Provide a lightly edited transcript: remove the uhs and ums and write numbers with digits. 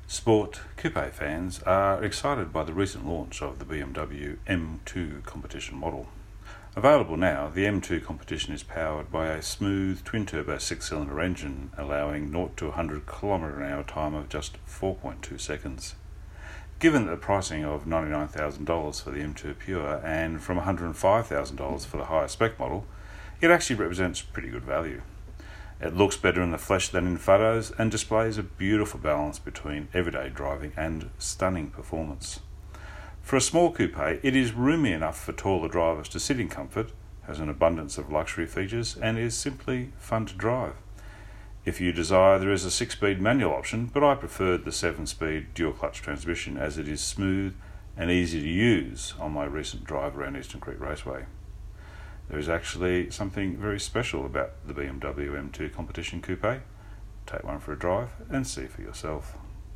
Sport coupe fans are excited by the recent launch of the BMW M2 competition model. Available now, the M2 competition is powered by a smooth twin-turbo 6-cylinder engine allowing 0 to 100 km/h time of just 4.2 seconds. Given the pricing of $99,000 for the M2 Pure and from $105,000 for the higher spec model, it actually represents pretty good value. It looks better in the flesh than in photos and displays a beautiful balance between everyday driving and stunning performance. For a small coupe, it is roomy enough for taller drivers to sit in comfort, has an abundance of luxury features, and is simply fun to drive. If you desire, there is a 6-speed manual option, but I preferred the 7-speed dual-clutch transmission as it is smooth and easy to use on my recent drive around Eastern Creek Raceway. There is actually something very special about the BMW M2 Competition Coupe. Take one for a drive and see for yourself.